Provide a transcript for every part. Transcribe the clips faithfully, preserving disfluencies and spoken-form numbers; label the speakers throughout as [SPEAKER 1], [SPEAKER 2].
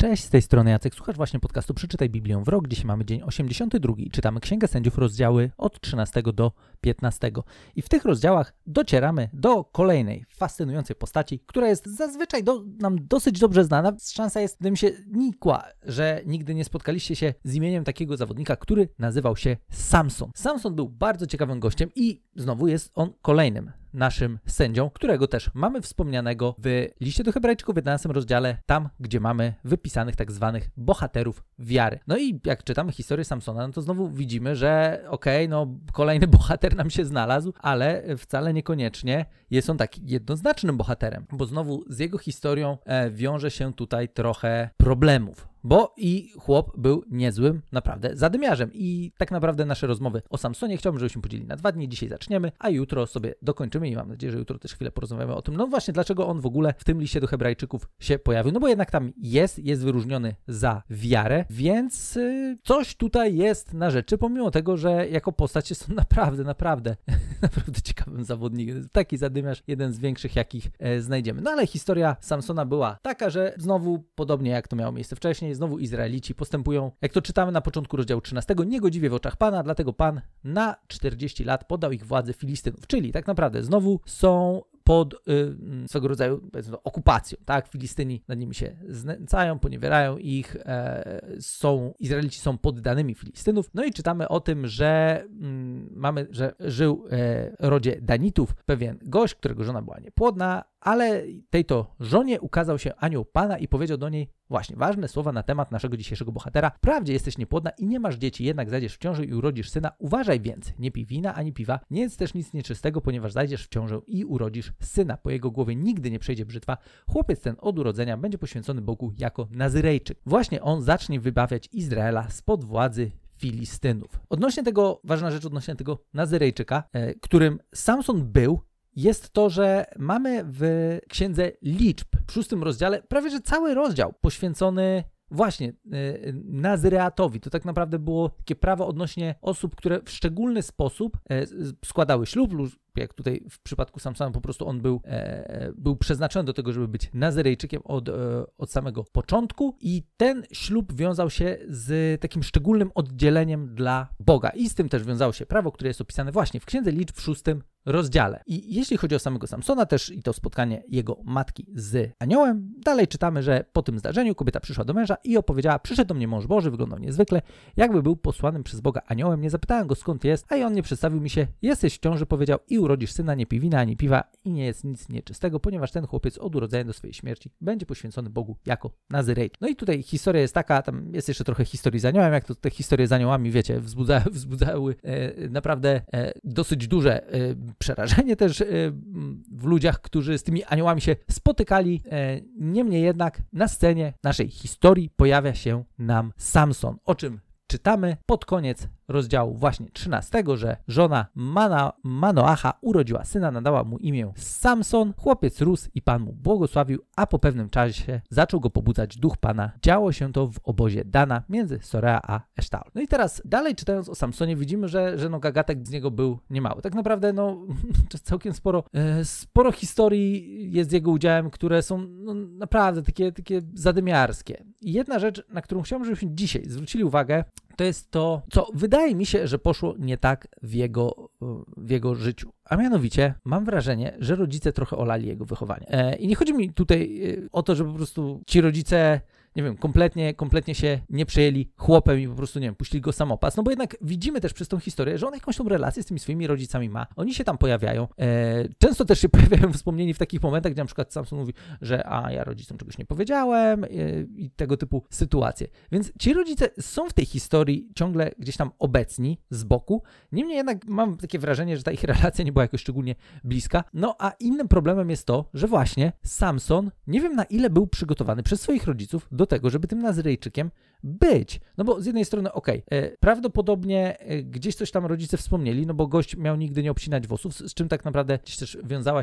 [SPEAKER 1] Cześć, z tej strony Jacek. Słuchasz właśnie podcastu Przeczytaj Biblię w rok. Dzisiaj mamy dzień osiemdziesiąty drugi i czytamy Księgę Sędziów, rozdziały od trzynastego do piętnastego. I w tych rozdziałach docieramy do kolejnej fascynującej postaci, która jest zazwyczaj do, nam dosyć dobrze znana. Szansa jest, gdybym się nikła, że nigdy nie spotkaliście się z imieniem takiego zawodnika, który nazywał się Samson. Samson był bardzo ciekawym gościem i znowu jest on kolejnym naszym sędzią, którego też mamy wspomnianego w liście do Hebrajczyków w jedenastym rozdziale, tam gdzie mamy wypisanych tak zwanych bohaterów wiary. No i jak czytamy historię Samsona, no to znowu widzimy, że okej, okay, no kolejny bohater nam się znalazł, ale wcale niekoniecznie jest on taki jednoznacznym bohaterem, bo znowu z jego historią e, wiąże się tutaj trochę problemów. Bo i chłop był niezłym, naprawdę, zadymiarzem. I tak naprawdę nasze rozmowy o Samsonie chciałbym, żebyśmy podzielili na dwa dni. Dzisiaj zaczniemy, a jutro sobie dokończymy i mam nadzieję, że jutro też chwilę porozmawiamy o tym, no właśnie, dlaczego on w ogóle w tym liście do Hebrajczyków się pojawił. No bo jednak tam jest, jest wyróżniony za wiarę, więc yy, coś tutaj jest na rzeczy, pomimo tego, że jako postać jest on naprawdę, naprawdę, naprawdę ciekawym zawodnikiem. Taki zadymiarz, jeden z większych, jakich e, znajdziemy. No ale historia Samsona była taka, że znowu, podobnie jak to miało miejsce wcześniej, znowu Izraelici postępują, jak to czytamy na początku rozdziału trzynastego, niegodziwie w oczach Pana, dlatego Pan na czterdzieści lat poddał ich władzy Filistynów. Czyli tak naprawdę znowu są pod y, swego rodzaju powiedzmy, okupacją, tak? Filistyni nad nimi się znęcają, poniewierają ich, e, są, Izraelici są poddanymi Filistynów. No i czytamy o tym, że mm, mamy, że żył e, rodzie Danitów pewien gość, którego żona była niepłodna, ale tej to żonie ukazał się anioł Pana i powiedział do niej właśnie ważne słowa na temat naszego dzisiejszego bohatera. Wprawdzie jesteś niepłodna i nie masz dzieci, jednak zajdziesz w ciążę i urodzisz syna. Uważaj więc, nie pij wina ani piwa, nie jedz też nic nieczystego, ponieważ zajdziesz w ciążę i urodzisz syna. Po jego głowie nigdy nie przejdzie brzytwa. Chłopiec ten od urodzenia będzie poświęcony Bogu jako Nazyrejczyk. Właśnie on zacznie wybawiać Izraela spod władzy Filistynów. Odnośnie tego, ważna rzecz odnośnie tego Nazyrejczyka, e, którym Samson był, jest to, że mamy w Księdze Liczb w szóstym rozdziale prawie że cały rozdział poświęcony właśnie yy, Nazyreatowi. To tak naprawdę było takie prawo odnośnie osób, które w szczególny sposób yy, składały ślub, lub jak tutaj w przypadku Samsona po prostu on był, e, był przeznaczony do tego, żeby być Nazyrejczykiem od, e, od samego początku i ten ślub wiązał się z takim szczególnym oddzieleniem dla Boga i z tym też wiązało się prawo, które jest opisane właśnie w Księdze Liczb w szóstym rozdziale. I jeśli chodzi o samego Samsona też i to spotkanie jego matki z aniołem, dalej czytamy, że po tym zdarzeniu kobieta przyszła do męża i opowiedziała: przyszedł do mnie mąż Boży, wyglądał niezwykle, jakby był posłanym przez Boga aniołem. Nie zapytałem go, skąd jest, a i on nie przedstawił mi się. Jesteś w ciąży, powiedział, i urodzisz syna, nie pij wina ani piwa i nie jest nic nieczystego, ponieważ ten chłopiec od urodzenia do swojej śmierci będzie poświęcony Bogu jako Nazyrejczyk. No i tutaj historia jest taka, tam jest jeszcze trochę historii z aniołem, jak to te historie z aniołami, wiecie, wzbudzały, wzbudzały e, naprawdę e, dosyć duże e, przerażenie też e, w ludziach, którzy z tymi aniołami się spotykali. E, niemniej jednak na scenie naszej historii pojawia się nam Samson, o czym czytamy pod koniec rozdziału właśnie trzynastego, że żona Mana, Manoacha urodziła syna, nadała mu imię Samson. Chłopiec rósł i Pan mu błogosławił, a po pewnym czasie zaczął go pobudzać duch Pana. Działo się to w obozie Dana między Sorea a Esztaol. No i teraz dalej czytając o Samsonie widzimy, że, że no gagatek z niego był niemały. Tak naprawdę no to całkiem sporo, e, sporo historii jest z jego udziałem, które są no, naprawdę takie, takie zadymiarskie. I jedna rzecz, na którą chciałbym, żebyśmy dzisiaj zwrócili uwagę, to jest to, co wydaje mi się, że poszło nie tak w jego, w jego życiu. A mianowicie mam wrażenie, że rodzice trochę olali jego wychowanie. E, I nie chodzi mi tutaj o to, że po prostu ci rodzice, nie wiem, kompletnie, kompletnie się nie przejęli chłopem i po prostu, nie wiem, puścili go samopas. No bo jednak widzimy też przez tą historię, że on jakąś tą relację z tymi swoimi rodzicami ma. Oni się tam pojawiają. E, często też się pojawiają wspomnieni w takich momentach, gdzie na przykład Samson mówi, że a ja rodzicom czegoś nie powiedziałem e, i tego typu sytuacje. Więc ci rodzice są w tej historii ciągle gdzieś tam obecni z boku. Niemniej jednak mam takie wrażenie, że ta ich relacja nie była jakoś szczególnie bliska. No a innym problemem jest to, że właśnie Samson, nie wiem na ile był przygotowany przez swoich rodziców do tego, żeby tym Nazyrejczykiem być. No bo z jednej strony, okej, okay, prawdopodobnie e, gdzieś coś tam rodzice wspomnieli, no bo gość miał nigdy nie obcinać włosów, z, z czym tak naprawdę gdzieś też wiązała się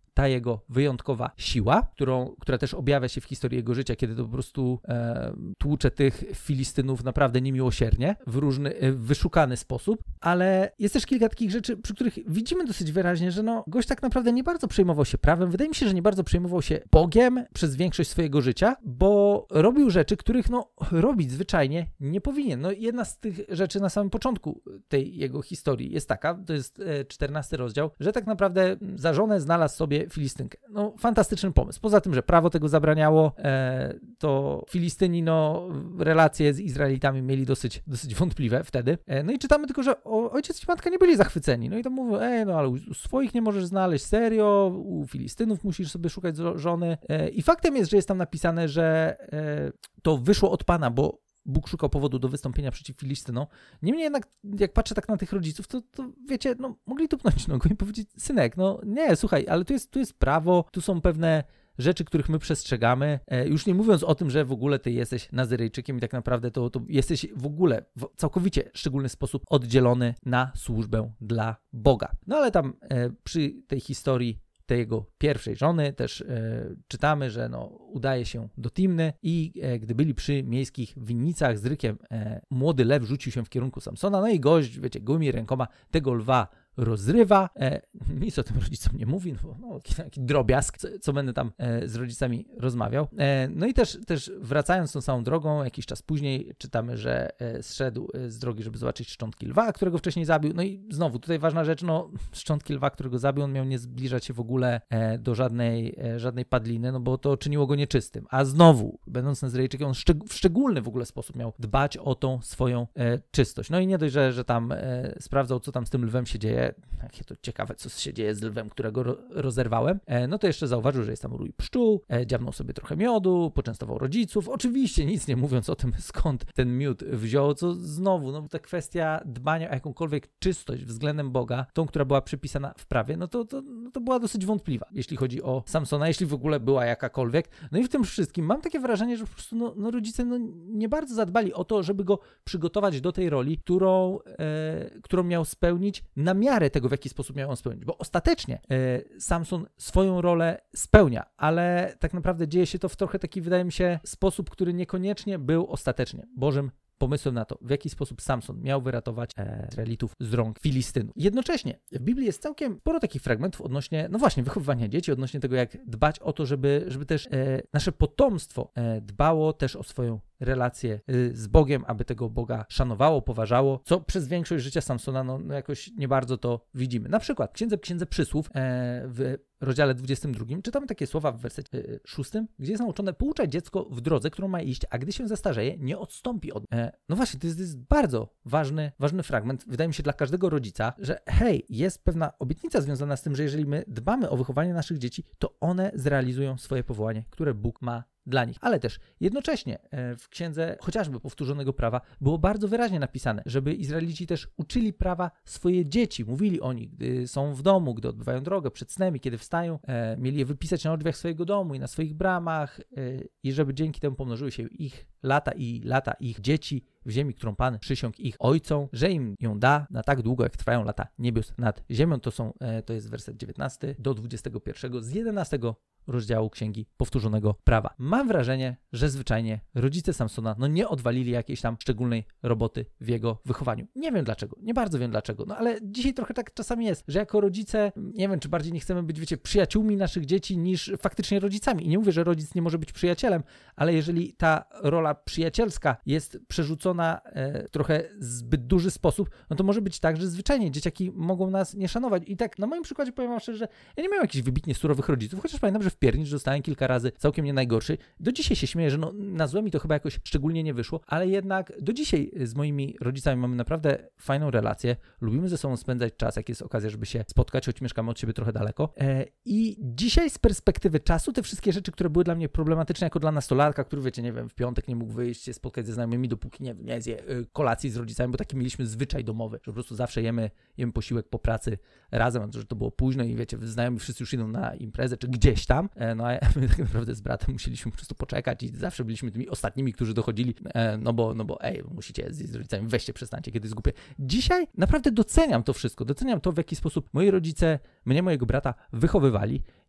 [SPEAKER 1] ta jego wyjątkowa siła, którą, która też objawia się w historii jego życia, kiedy to po prostu e, tłucze tych Filistynów naprawdę niemiłosiernie, w różny, e, wyszukany sposób, ale jest też kilka takich rzeczy, przy których widzimy dosyć wyraźnie, że no, gość tak naprawdę nie bardzo przejmował się prawem, wydaje mi się, że nie bardzo przejmował się Bogiem przez większość swojego życia, bo robił rzeczy, których no robić zwyczajnie nie powinien. No jedna z tych rzeczy na samym początku tej jego historii jest taka, to jest e, czternasty rozdział, że tak naprawdę za żonę znalazł sobie Filistynkę. No fantastyczny pomysł. Poza tym, że prawo tego zabraniało, e, to Filistyni no relacje z Izraelitami mieli dosyć, dosyć wątpliwe wtedy. E, no i czytamy tylko, że o, ojciec i matka nie byli zachwyceni. No i tam mówią, ej no ale u, u swoich nie możesz znaleźć, serio, u Filistynów musisz sobie szukać żony. E, I faktem jest, że jest tam napisane, że e, to wyszło od Pana, bo Bóg szukał powodu do wystąpienia przeciw Filistynom. Niemniej jednak, jak patrzę tak na tych rodziców, to, to wiecie, no mogli tupnąć nogą i powiedzieć, synek, no nie, słuchaj, ale tu jest, tu jest prawo, tu są pewne rzeczy, których my przestrzegamy. E, już nie mówiąc o tym, że w ogóle ty jesteś Nazyrejczykiem i tak naprawdę to, to jesteś w ogóle w całkowicie szczególny sposób oddzielony na służbę dla Boga. No ale tam e, przy tej historii tej jego pierwszej żony też e, czytamy, że no, udaje się do Timny i e, gdy byli przy miejskich winnicach z rykiem, e, młody lew rzucił się w kierunku Samsona, no i gość, wiecie, gołymi rękoma tego lwa rozrywa. E, nic o tym rodzicom nie mówi, no, no taki, taki drobiazg, co, co będę tam e, z rodzicami rozmawiał. E, no i też, też wracając tą samą drogą, jakiś czas później czytamy, że e, zszedł z drogi, żeby zobaczyć szczątki lwa, którego wcześniej zabił. No i znowu tutaj ważna rzecz, no szczątki lwa, którego zabił, on miał nie zbliżać się w ogóle e, do żadnej, e, żadnej padliny, no bo to czyniło go nieczystym. A znowu, będąc Nazyrejczykiem, on szczeg- w szczególny w ogóle sposób miał dbać o tą swoją e, czystość. No i nie dość, że, że tam e, sprawdzał, co tam z tym lwem się dzieje, jakie to ciekawe, co się dzieje z lwem, którego ro- rozerwałem, e, no to jeszcze zauważył, że jest tam rój pszczół, e, dziabnął sobie trochę miodu, poczęstował rodziców, oczywiście nic nie mówiąc o tym, skąd ten miód wziął, co znowu, no ta kwestia dbania o jakąkolwiek czystość względem Boga, tą, która była przypisana w prawie, no to, to, no to była dosyć wątpliwa, jeśli chodzi o Samsona, jeśli w ogóle była jakakolwiek. No i w tym wszystkim mam takie wrażenie, że po prostu no, no rodzice no, nie bardzo zadbali o to, żeby go przygotować do tej roli, którą, e, którą miał spełnić na miarę tego, w jaki sposób miał on spełnić, bo ostatecznie e, Samson swoją rolę spełnia, ale tak naprawdę dzieje się to w trochę taki, wydaje mi się, sposób, który niekoniecznie był ostatecznie Bożym pomysłem na to, w jaki sposób Samson miał wyratować e, Izraelitów z rąk Filistynów. Jednocześnie w Biblii jest całkiem sporo takich fragmentów odnośnie, no właśnie, wychowywania dzieci, odnośnie tego, jak dbać o to, żeby, żeby też e, nasze potomstwo e, dbało też o swoją relację e, z Bogiem, aby tego Boga szanowało, poważało, co przez większość życia Samsona no, no jakoś nie bardzo to widzimy. Na przykład w Księdze, Księdze Przysłów e, w rozdziale dwudziestym drugim czytamy takie słowa w wersecie y, szóstym, gdzie jest nauczone: pouczaj dziecko w drodze, którą ma iść, a gdy się zastarzeje, nie odstąpi od... E, no właśnie, to jest, to jest bardzo ważny, ważny fragment, wydaje mi się, dla każdego rodzica, że hej, jest pewna obietnica związana z tym, że jeżeli my dbamy o wychowanie naszych dzieci, to one zrealizują swoje powołanie, które Bóg ma dla nich. Ale też jednocześnie w księdze chociażby powtórzonego prawa było bardzo wyraźnie napisane, żeby Izraelici też uczyli prawa swoje dzieci, mówili o nich, gdy są w domu, gdy odbywają drogę, przed snem i kiedy wstają, e, mieli je wypisać na drzwiach swojego domu i na swoich bramach e, i żeby dzięki temu pomnożyły się ich lata i lata ich dzieci w ziemi, którą Pan przysiągł ich ojcom, że im ją da na tak długo, jak trwają lata niebios nad ziemią. To są, e, to jest werset dziewiętnasty do dwudziestego pierwszego z jedenastego rozdziału Księgi Powtórzonego Prawa. Mam wrażenie, że zwyczajnie rodzice Samsona no nie odwalili jakiejś tam szczególnej roboty w jego wychowaniu. Nie wiem dlaczego, nie bardzo wiem dlaczego, no ale dzisiaj trochę tak czasami jest, że jako rodzice, nie wiem, czy bardziej nie chcemy być, wiecie, przyjaciółmi naszych dzieci niż faktycznie rodzicami. I nie mówię, że rodzic nie może być przyjacielem, ale jeżeli ta rola przyjacielska jest przerzucona e, w trochę zbyt duży sposób, no to może być tak, że zwyczajnie dzieciaki mogą nas nie szanować. I tak na moim przykładzie powiem wam szczerze, że ja nie miałem jakichś wybitnie surowych rodziców, chociaż pamiętam, że w piernicz dostałem kilka razy całkiem nie najgorszy. Do dzisiaj się śmieję, że no, na złe mi to chyba jakoś szczególnie nie wyszło, ale jednak do dzisiaj z moimi rodzicami mamy naprawdę fajną relację. Lubimy ze sobą spędzać czas, jak jest okazja, żeby się spotkać, choć mieszkamy od siebie trochę daleko. E, I dzisiaj z perspektywy czasu te wszystkie rzeczy, które były dla mnie problematyczne jako dla nastolatka, który, wiecie, nie wiem, w piątek nie mógł wyjść się spotkać ze znajomymi, dopóki nie, nie zje y, kolacji z rodzicami, bo taki mieliśmy zwyczaj domowy, że po prostu zawsze jemy, jemy posiłek po pracy razem, że to było późno i wiecie, znajomi wszyscy już idą na imprezę, czy gdzieś tam, e, no a my tak naprawdę z bratem musieliśmy po prostu poczekać i zawsze byliśmy tymi ostatnimi, którzy dochodzili, e, no bo, no bo ej, musicie z, z rodzicami, weźcie, przestańcie, kiedy jest głupie. Dzisiaj naprawdę doceniam to wszystko, doceniam to, w jaki sposób moi rodzice mnie, mojego brata wychowywali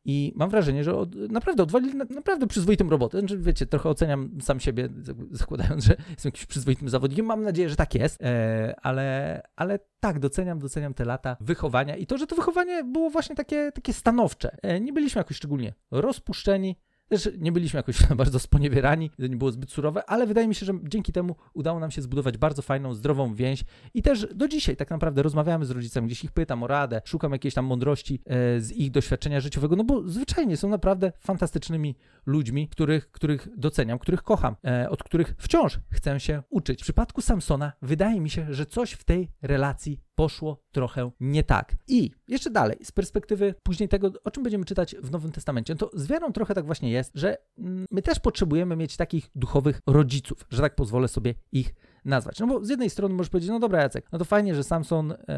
[SPEAKER 1] i mam wrażenie, że od, naprawdę odwalili na, naprawdę przyzwoitą robotę. Znaczy, wiecie, trochę oceniam sam siebie, zakładając, że jestem jakimś przyzwoitym zawodnikiem. Mam nadzieję, że tak jest, e, ale, ale tak, doceniam, doceniam te lata wychowania i to, że to wychowanie było właśnie takie, takie stanowcze. E, nie byliśmy jakoś szczególnie rozpuszczeni, też nie byliśmy jakoś bardzo sponiewierani, to nie było zbyt surowe, ale wydaje mi się, że dzięki temu udało nam się zbudować bardzo fajną, zdrową więź i też do dzisiaj tak naprawdę rozmawiamy z rodzicami, gdzieś ich pytam o radę, szukam jakiejś tam mądrości e, z ich doświadczenia życiowego, no bo zwyczajnie są naprawdę fantastycznymi ludźmi, których, których doceniam, których kocham, e, od których wciąż chcę się uczyć. W przypadku Samsona wydaje mi się, że coś w tej relacji poszło trochę nie tak. I jeszcze dalej, z perspektywy później tego, o czym będziemy czytać w Nowym Testamencie, to z wiarą trochę tak właśnie jest, że my też potrzebujemy mieć takich duchowych rodziców, że tak pozwolę sobie ich nazwać. No bo z jednej strony możesz powiedzieć, no dobra Jacek, no to fajnie, że Samson, e,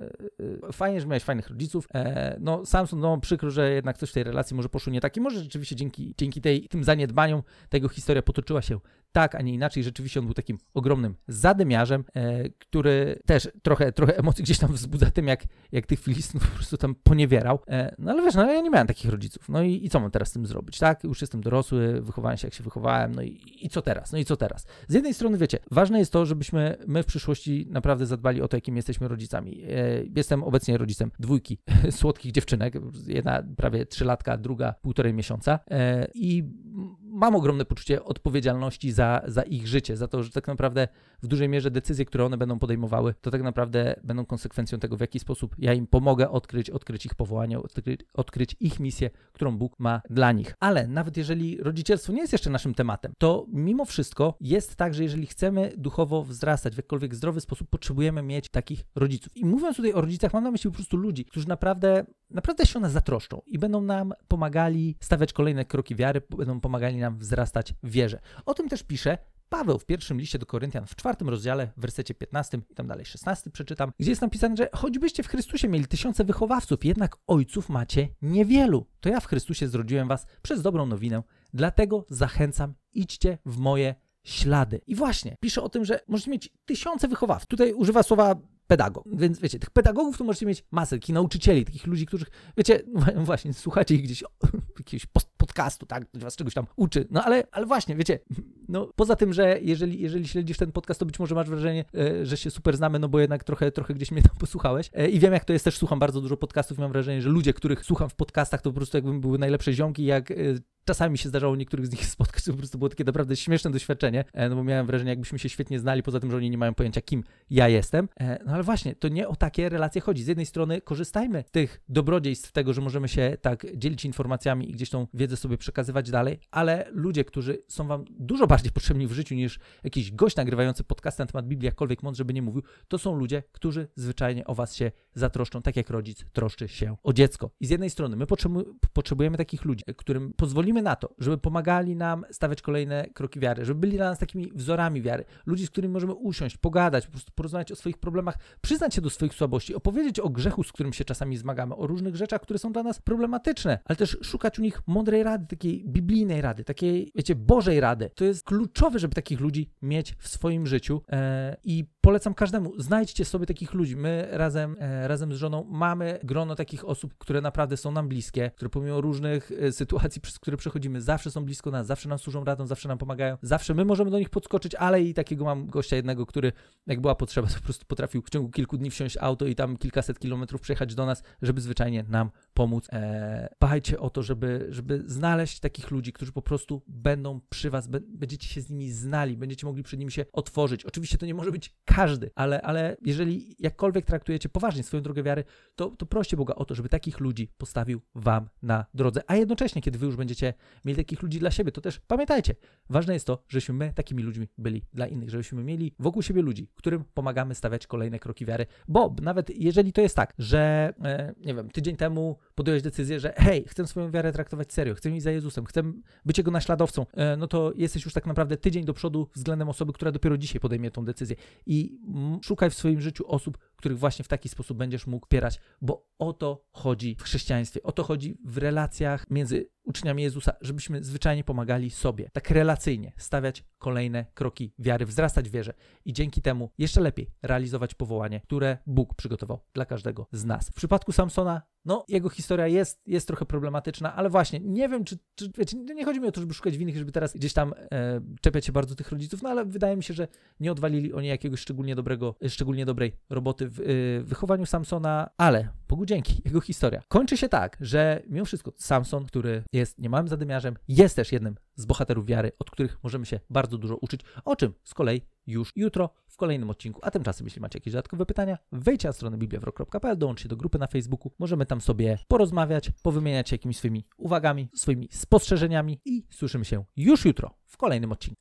[SPEAKER 1] e, fajnie, że miałeś fajnych rodziców, e, no Samson, no przykro, że jednak coś w tej relacji może poszło nie tak i może rzeczywiście dzięki, dzięki tej, tym zaniedbaniom tego historia potoczyła się tak, a nie inaczej. Rzeczywiście on był takim ogromnym zadymiarzem, e, który też trochę, trochę emocji gdzieś tam wzbudza tym, jak, jak tych Filistynów po prostu tam poniewierał. E, no ale wiesz, no ale ja nie miałem takich rodziców. No i, i co mam teraz z tym zrobić, tak? Już jestem dorosły, wychowałem się jak się wychowałem, no i, i co teraz? No i co teraz? Z jednej strony, wiecie, ważne jest to, żebyśmy my w przyszłości naprawdę zadbali o to, jakim jesteśmy rodzicami. E, jestem obecnie rodzicem dwójki słodkich dziewczynek, jedna prawie trzylatka, druga półtorej miesiąca e, i mam ogromne poczucie odpowiedzialności za, za ich życie, za to, że tak naprawdę w dużej mierze decyzje, które one będą podejmowały, to tak naprawdę będą konsekwencją tego, w jaki sposób ja im pomogę odkryć, odkryć ich powołanie, odkryć, odkryć ich misję, którą Bóg ma dla nich. Ale nawet jeżeli rodzicielstwo nie jest jeszcze naszym tematem, to mimo wszystko jest tak, że jeżeli chcemy duchowo wzrastać w jakikolwiek zdrowy sposób, potrzebujemy mieć takich rodziców. I mówiąc tutaj o rodzicach, mam na myśli po prostu ludzi, którzy naprawdę, naprawdę się o nas zatroszczą i będą nam pomagali stawiać kolejne kroki wiary, będą pomagali nam wzrastać w wierze. O tym też pisze Paweł w pierwszym liście do Koryntian w czwartym rozdziale, w wersecie piętnastym i tam dalej szesnastym przeczytam, gdzie jest napisane, że choćbyście w Chrystusie mieli tysiące wychowawców, jednak ojców macie niewielu. To ja w Chrystusie zrodziłem was przez dobrą nowinę, dlatego zachęcam, idźcie w moje ślady. I właśnie, pisze o tym, że możecie mieć tysiące wychowawców. Tutaj używa słowa pedagog, więc wiecie, tych pedagogów to możecie mieć masę, takich nauczycieli, takich ludzi, których, wiecie, właśnie, słuchacie ich gdzieś, o, jakiegoś podcastu, tak, ktoś was czegoś tam uczy, no ale, ale właśnie, wiecie, no poza tym, że jeżeli, jeżeli śledzisz ten podcast, to być może masz wrażenie, e, że się super znamy, no bo jednak trochę, trochę gdzieś mnie tam posłuchałeś e, i wiem, jak to jest, też słucham bardzo dużo podcastów i mam wrażenie, że ludzie, których słucham w podcastach, to po prostu jakby były najlepsze ziomki, jak e, czasami się zdarzało niektórych z nich spotkać, to po prostu było takie naprawdę śmieszne doświadczenie, e, no bo miałem wrażenie, jakbyśmy się świetnie znali, poza tym, że oni nie mają pojęcia, kim ja jestem, e, no ale właśnie, to nie o takie relacje chodzi. Z jednej strony korzystajmy z tych dobrodziejstw tego, że możemy się tak dzielić informacjami i gdzieś tą wiedzę sobie przekazywać dalej, ale ludzie, którzy są wam dużo bardziej potrzebni w życiu niż jakiś gość nagrywający podcasty na temat Biblii, jakkolwiek mądrze by nie mówił, to są ludzie, którzy zwyczajnie o was się zatroszczą, tak jak rodzic troszczy się o dziecko. I z jednej strony my potrzebujemy takich ludzi, którym pozwolimy na to, żeby pomagali nam stawiać kolejne kroki wiary, żeby byli dla nas takimi wzorami wiary, ludzi, z którymi możemy usiąść, pogadać, po prostu porozmawiać o swoich problemach, przyznać się do swoich słabości, opowiedzieć o grzechu, z którym się czasami zmagamy, o różnych rzeczach, które są dla nas problematyczne, ale też szukać u nich mądrej rady, takiej biblijnej rady, takiej, wiecie, Bożej rady. To jest kluczowe, żeby takich ludzi mieć w swoim życiu e, i polecam każdemu, znajdźcie sobie takich ludzi. My razem, e, razem z żoną mamy grono takich osób, które naprawdę są nam bliskie, które pomimo różnych e, sytuacji, przez które przechodzimy, zawsze są blisko nas, zawsze nam służą radą, zawsze nam pomagają, zawsze my możemy do nich podskoczyć, ale i takiego mam gościa jednego, który jak była potrzeba, to po prostu potrafił w ciągu kilku dni wsiąść auto i tam kilkaset kilometrów przejechać do nas, żeby zwyczajnie nam pomóc. Eee, dbajcie o to, żeby, żeby znaleźć takich ludzi, którzy po prostu będą przy was, be, będziecie się z nimi znali, będziecie mogli przed nimi się otworzyć. Oczywiście to nie może być każdy, ale, ale jeżeli jakkolwiek traktujecie poważnie swoją drogę wiary, to, to proście Boga o to, żeby takich ludzi postawił wam na drodze. A jednocześnie, kiedy wy już będziecie mieli takich ludzi dla siebie, to też pamiętajcie, ważne jest to, żebyśmy my takimi ludźmi byli dla innych, żebyśmy mieli wokół siebie ludzi, którym pomagamy stawiać kolejne kroki wiary, bo nawet jeżeli to jest tak, że e, nie wiem, tydzień temu podjąłeś decyzję, że hej, chcę swoją wiarę traktować serio, chcę iść za Jezusem, chcę być Jego naśladowcą, e, no to jesteś już tak naprawdę tydzień do przodu względem osoby, która dopiero dzisiaj podejmie tą decyzję i m, szukaj w swoim życiu osób, których właśnie w taki sposób będziesz mógł wspierać, bo o to chodzi w chrześcijaństwie, o to chodzi w relacjach między uczniami Jezusa, żebyśmy zwyczajnie pomagali sobie, tak relacyjnie stawiać kolejne kroki wiary, wzrastać w wierze i dzięki temu jeszcze lepiej realizować powołanie, które Bóg przygotował dla każdego z nas. W przypadku Samsona, no jego historia jest, jest trochę problematyczna, ale właśnie nie wiem, czy, czy wiecie, nie chodzi mi o to, żeby szukać winnych, żeby teraz gdzieś tam e, czepiać się bardzo tych rodziców, no ale wydaje mi się, że nie odwalili oni jakiegoś szczególnie dobrego, szczególnie dobrej roboty w y, wychowaniu Samsona, ale Bogu dzięki, jego historia kończy się tak, że mimo wszystko Samson, który jest niemałym zadymiarzem, jest też jednym z bohaterów wiary, od których możemy się bardzo dużo uczyć, o czym z kolei już jutro w kolejnym odcinku. A tymczasem, jeśli macie jakieś dodatkowe pytania, wejdźcie na stronę bibliawrok kropka p l, dołączcie do grupy na Facebooku, możemy tam sobie porozmawiać, powymieniać się jakimiś swoimi uwagami, swoimi spostrzeżeniami i słyszymy się już jutro w kolejnym odcinku.